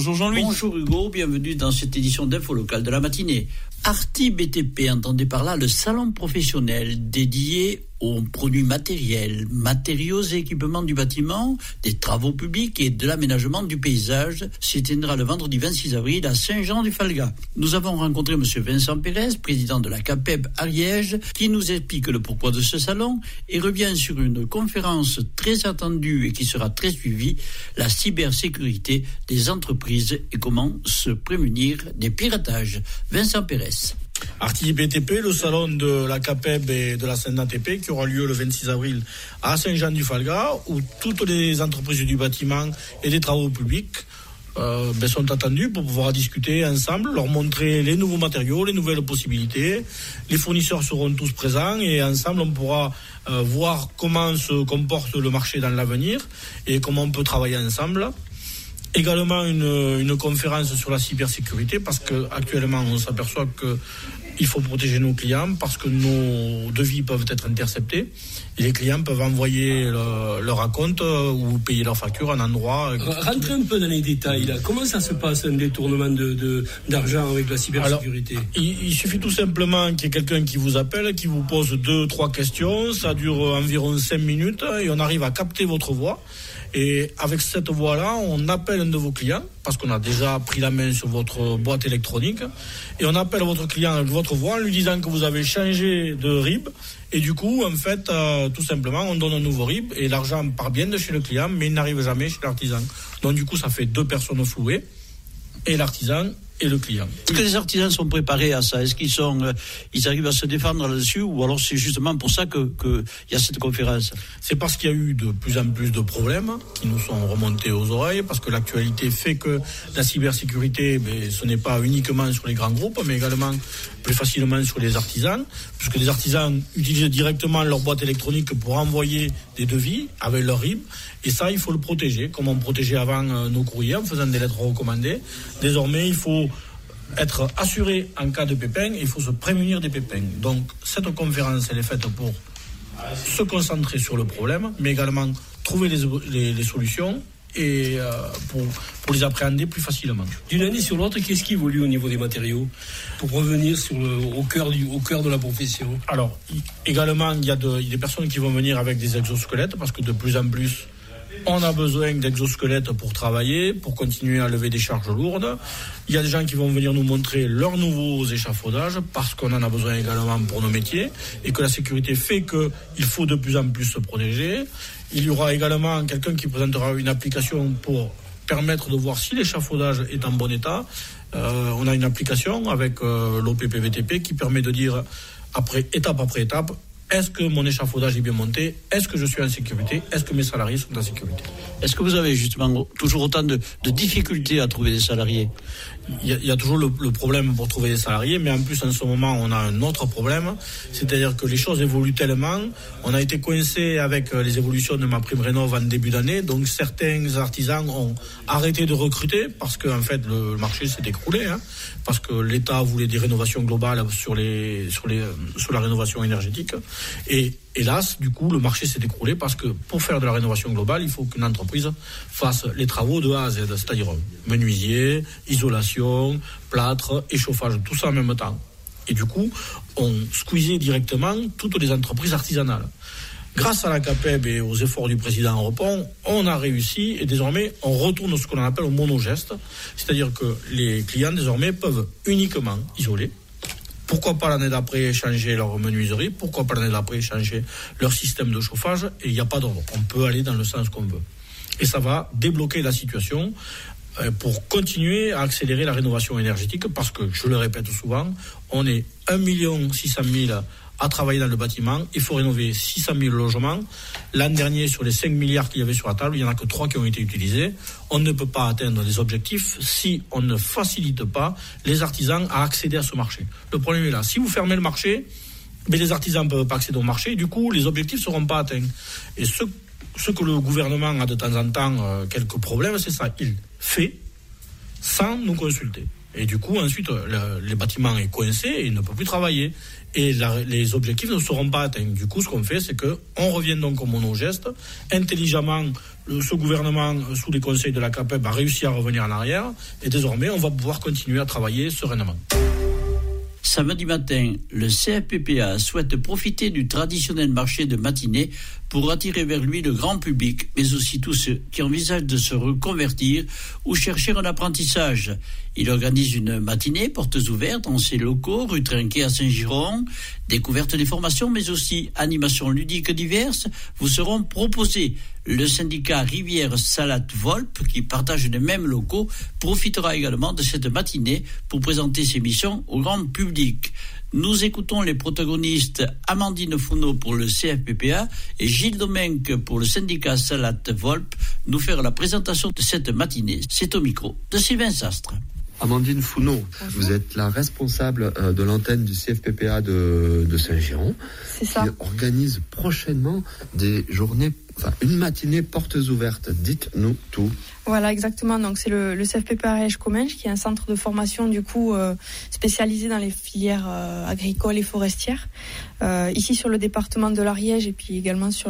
Bonjour Jean-Louis. Bonjour Hugo, bienvenue dans cette édition d'Info Locale de la matinée. Arti BTP, entendez par là le salon professionnel dédié aux produits matériels, matériaux et équipements du bâtiment, des travaux publics et de l'aménagement du paysage, s'éteindra le vendredi 26 avril à Saint-Jean-du-Falga. Nous avons rencontré M. Vincent Pérez, président de la CAPEB Ariège, qui nous explique le pourquoi de ce salon et revient sur une conférence très attendue et qui sera très suivie, la cybersécurité des entreprises et comment se prémunir des piratages. Vincent Pérez. Arti BTP, le salon de la CAPEB et de la CNATP qui aura lieu le 26 avril à Saint-Jean-du-Falga, où toutes les entreprises du bâtiment et des travaux publics sont attendues pour pouvoir discuter ensemble, leur montrer les nouveaux matériaux, les nouvelles possibilités. Les fournisseurs seront tous présents et ensemble on pourra voir comment se comporte le marché dans l'avenir et comment on peut travailler ensemble. Également une conférence sur la cybersécurité parce que actuellement on s'aperçoit que il faut protéger nos clients parce que nos devis peuvent être interceptés et les clients peuvent envoyer leur acompte ou payer leur facture à un endroit. Rentrez un peu dans les détails là. Comment ça se passe un détournement d'argent avec la cybersécurité? Alors, il suffit tout simplement qu'il y ait quelqu'un qui vous appelle, qui vous pose 2-3 questions. Ça dure environ 5 minutes et on arrive à capter votre voix. Et avec cette voie-là, on appelle un de vos clients, parce qu'on a déjà pris la main sur votre boîte électronique, et on appelle votre client avec votre voix en lui disant que vous avez changé de RIB, et du coup, en fait, tout simplement, on donne un nouveau RIB, et l'argent part bien de chez le client, mais il n'arrive jamais chez l'artisan. Donc du coup, ça fait 2 personnes flouées, et l'artisan et le client. Est-ce que les artisans sont préparés à ça? Est-ce ils arrivent à se défendre là-dessus, ou alors c'est justement pour ça que y a cette conférence? C'est parce qu'il y a eu de plus en plus de problèmes qui nous sont remontés aux oreilles, parce que l'actualité fait que la cybersécurité, ce n'est pas uniquement sur les grands groupes, mais également plus facilement sur les artisans, puisque les artisans utilisent directement leur boîte électronique pour envoyer des devis avec leur RIB, et ça, il faut le protéger, comme on protégeait avant nos courriers en faisant des lettres recommandées. Désormais, il faut être assuré en cas de pépin, il faut se prémunir des pépins. Donc, cette conférence, elle est faite pour se concentrer sur le problème, mais également trouver les solutions et pour les appréhender plus facilement. D'une année sur l'autre, qu'est-ce qui évolue au niveau des matériaux pour revenir au cœur de la profession? Alors, également, il y a des personnes qui vont venir avec des exosquelettes, parce que de plus en plus, on a besoin d'exosquelettes pour travailler, pour continuer à lever des charges lourdes. Il y a des gens qui vont venir nous montrer leurs nouveaux échafaudages parce qu'on en a besoin également pour nos métiers et que la sécurité fait qu'il faut de plus en plus se protéger. Il y aura également quelqu'un qui présentera une application pour permettre de voir si l'échafaudage est en bon état. On a une application avec l'OPPVTP qui permet de dire étape après étape, est-ce que mon échafaudage est bien monté? Est-ce que je suis en sécurité? Est-ce que mes salariés sont en sécurité? Est-ce que vous avez justement toujours autant de difficultés à trouver des salariés? Il y a toujours le problème pour trouver des salariés, mais en plus en ce moment on a un autre problème, c'est-à-dire que les choses évoluent tellement. On a été coincé avec les évolutions de MaPrimeRénov' en début d'année, donc certains artisans ont arrêté de recruter parce que en fait le marché s'est écroulé, parce que l'État voulait des rénovations globales sur la rénovation énergétique. Et hélas, du coup, le marché s'est écroulé parce que pour faire de la rénovation globale, il faut qu'une entreprise fasse les travaux de A à Z, c'est-à-dire menuisier, isolation, plâtre et chauffage, tout ça en même temps. Et du coup, on squeezait directement toutes les entreprises artisanales. Grâce à la CAPEB et aux efforts du président Repon, on a réussi et désormais on retourne à ce qu'on appelle au monogeste, c'est-à-dire que les clients désormais peuvent uniquement isoler. Pourquoi pas l'année d'après changer leur menuiserie? Pourquoi pas l'année d'après changer leur système de chauffage? Et il n'y a pas d'ordre. On peut aller dans le sens qu'on veut. Et ça va débloquer la situation pour continuer à accélérer la rénovation énergétique parce que, je le répète souvent, on est 1 600 000 à travailler dans le bâtiment. Il faut rénover 600 000 logements. L'an dernier, sur les 5 milliards qu'il y avait sur la table, il n'y en a que 3 qui ont été utilisés. On ne peut pas atteindre les objectifs si on ne facilite pas les artisans à accéder à ce marché. Le problème est là. Si vous fermez le marché, les artisans ne peuvent pas accéder au marché. Et du coup, les objectifs ne seront pas atteints. Et ce que le gouvernement a de temps en temps quelques problèmes, c'est ça. Il fait sans nous consulter. Et du coup, ensuite, les bâtiments est coincé et il ne peut plus travailler. Et les objectifs ne seront pas atteints. Du coup, ce qu'on fait, c'est qu'on revient donc au monogeste. Intelligemment, ce gouvernement, sous les conseils de la CAPEB, a réussi à revenir en arrière. Et désormais, on va pouvoir continuer à travailler sereinement. Samedi matin, le CFPPA souhaite profiter du traditionnel marché de matinée pour attirer vers lui le grand public, mais aussi tous ceux qui envisagent de se reconvertir ou chercher un apprentissage. Il organise une matinée, portes ouvertes, dans ses locaux, rue Trinquet à Saint-Giron. Découverte des formations, mais aussi animations ludiques diverses vous seront proposées. Le syndicat Rivière-Salade-Volpe, qui partage les mêmes locaux, profitera également de cette matinée pour présenter ses missions au grand public. Nous écoutons les protagonistes Amandine Founeau pour le CFPPA et Gilles Domenque pour le syndicat Salade-Volpe nous faire la présentation de cette matinée. C'est au micro de Sylvain Sastre. Amandine Founeau, vous êtes la responsable de l'antenne du CFPPA de Saint-Giron. C'est ça. Qui organise prochainement des journées, une matinée portes ouvertes. Dites-nous tout. Voilà, exactement. Donc c'est le CFPPA Ariège-Comminges, qui est un centre de formation du coup spécialisé dans les filières agricoles et forestières. Ici sur le département de l'Ariège et puis également sur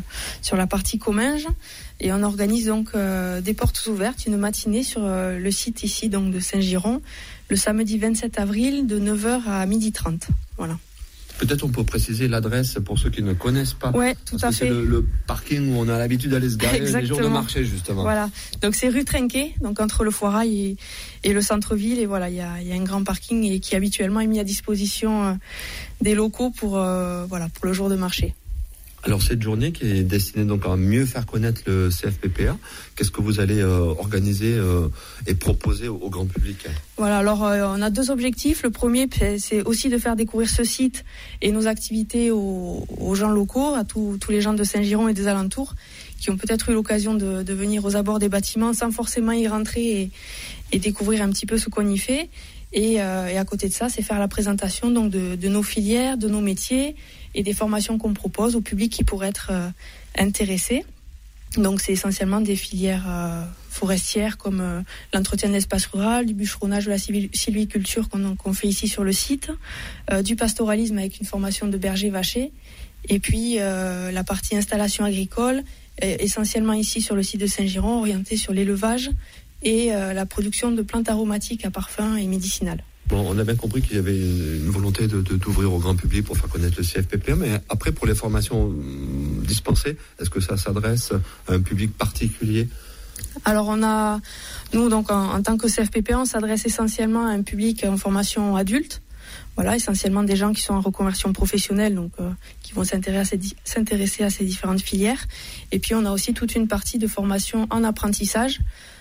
la partie Comminges. Et on organise donc des portes ouvertes, une matinée sur le site ici donc de Saint-Giron, le samedi 27 avril de 9h à 12h30. Voilà. Peut-être on peut préciser l'adresse pour ceux qui ne connaissent pas. Oui, tout à fait. C'est le parking où on a l'habitude d'aller se garer les jours de marché, justement. Voilà, donc c'est rue Trinquet, donc entre le Foirail et le centre-ville. Et voilà, il y a un grand parking et qui habituellement est mis à disposition des locaux pour le jour de marché. Alors cette journée qui est destinée donc à mieux faire connaître le CFPPA, qu'est-ce que vous allez organiser et proposer au grand public ? Voilà, alors on a deux objectifs. Le premier, c'est aussi de faire découvrir ce site et nos activités aux gens locaux, à tous les gens de Saint-Giron et des alentours, qui ont peut-être eu l'occasion de venir aux abords des bâtiments sans forcément y rentrer et découvrir un petit peu ce qu'on y fait. Et à côté de ça, c'est faire la présentation donc de nos filières, de nos métiers et des formations qu'on propose au public qui pourrait être intéressé. Donc c'est essentiellement des filières forestières comme l'entretien de l'espace rural, du bûcheronnage, de la sylviculture qu'on fait ici sur le site, du pastoralisme avec une formation de berger vacher, et puis la partie installation agricole, essentiellement ici sur le site de Saint-Giron, orientée sur l'élevage et la production de plantes aromatiques à parfum et médicinales. Bon, on a bien compris qu'il y avait une volonté d'ouvrir au grand public pour faire connaître le CFPPA, mais après, pour les formations dispensées, est-ce que ça s'adresse à un public particulier ? Alors nous donc en tant que CFPPA, on s'adresse essentiellement à un public en formation adulte. Voilà, essentiellement des gens qui sont en reconversion professionnelle, donc qui vont s'intéresser à ces différentes filières. Et puis on a aussi toute une partie de formation en apprentissage,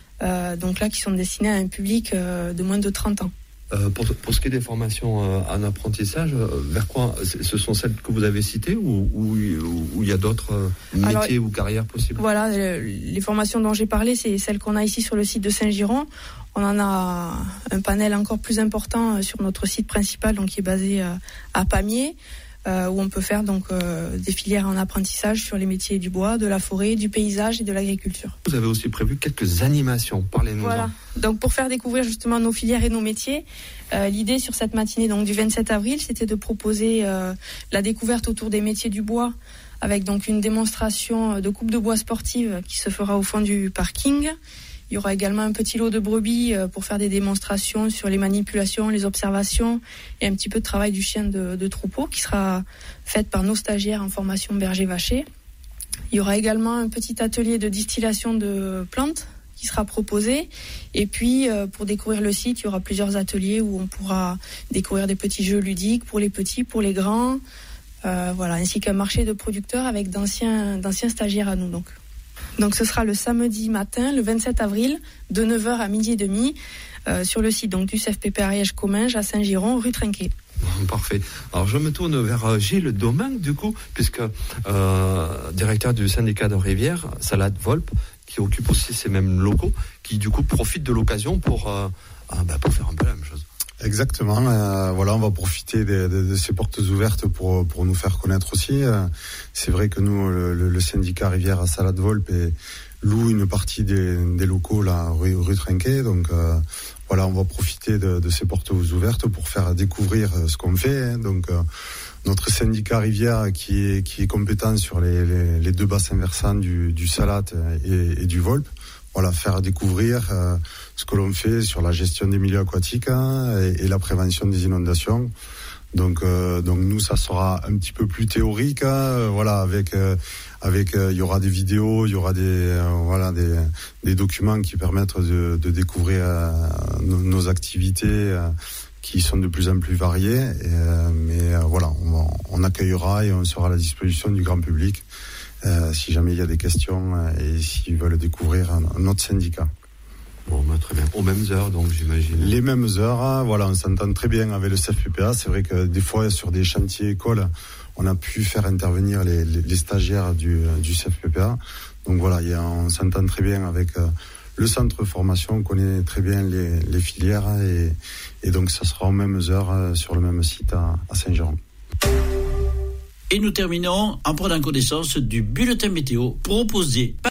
donc là qui sont destinées à un public de moins de 30 ans. Pour ce qui est des formations en apprentissage, vers quoi ? Ce sont celles que vous avez citées ou il y a d'autres métiers ou carrières possibles ? Voilà, les formations dont j'ai parlé, c'est celles qu'on a ici sur le site de Saint-Giron. On en a un panel encore plus important sur notre site principal, donc qui est basé à Pamiers, où on peut faire donc des filières en apprentissage sur les métiers du bois, de la forêt, du paysage et de l'agriculture. Vous avez aussi prévu quelques animations, parlez-nous. Voilà, donc pour faire découvrir justement nos filières et nos métiers, l'idée sur cette matinée donc du 27 avril, c'était de proposer la découverte autour des métiers du bois, avec donc une démonstration de coupe de bois sportive qui se fera au fond du parking. Il y aura également un petit lot de brebis pour faire des démonstrations sur les manipulations, les observations et un petit peu de travail du chien de troupeau qui sera fait par nos stagiaires en formation berger-vacher. Il y aura également un petit atelier de distillation de plantes qui sera proposé. Et puis, pour découvrir le site, il y aura plusieurs ateliers où on pourra découvrir des petits jeux ludiques pour les petits, pour les grands, ainsi qu'un marché de producteurs avec d'anciens stagiaires à nous Donc ce sera le samedi matin, le 27 avril, de 9h à 12h30, sur le site donc, du CFPPA Ariège-Comminges à Saint-Giron, rue Trinquet. Parfait. Alors je me tourne vers Gilles Domenque, du coup, puisque directeur du syndicat de Rivière, Salade-Volpe, qui occupe aussi ces mêmes locaux, qui du coup profite de l'occasion pour faire un peu la même chose. Exactement. On va profiter de ces portes ouvertes pour nous faire connaître aussi. C'est vrai que nous, le syndicat Rivière à Salade-Volpe loue une partie des locaux là, rue Trinquet. Donc, voilà, on va profiter de ces portes ouvertes pour faire découvrir ce qu'on fait. Donc, notre syndicat Rivière qui est compétent sur les deux bassins versants du Salat et du Volpe. Voilà, faire découvrir ce que l'on fait sur la gestion des milieux aquatiques et la prévention des inondations. Donc nous, ça sera un petit peu plus théorique. Voilà, avec il y aura des vidéos, il y aura des documents qui permettent de découvrir nos activités qui sont de plus en plus variées. Mais voilà, on accueillera et on sera à la disposition du grand public. Si jamais il y a des questions et s'ils veulent découvrir notre syndicat. Bon, très bien. Aux mêmes heures, donc, j'imagine. Les mêmes heures, voilà, on s'entend très bien avec le CFPPA. C'est vrai que des fois, sur des chantiers écoles, on a pu faire intervenir les stagiaires du CFPPA. Donc voilà, on s'entend très bien avec le centre formation, on connaît très bien les filières et donc ça sera aux mêmes heures sur le même site à Saint-Géron. Et nous terminons en prenant connaissance du bulletin météo proposé par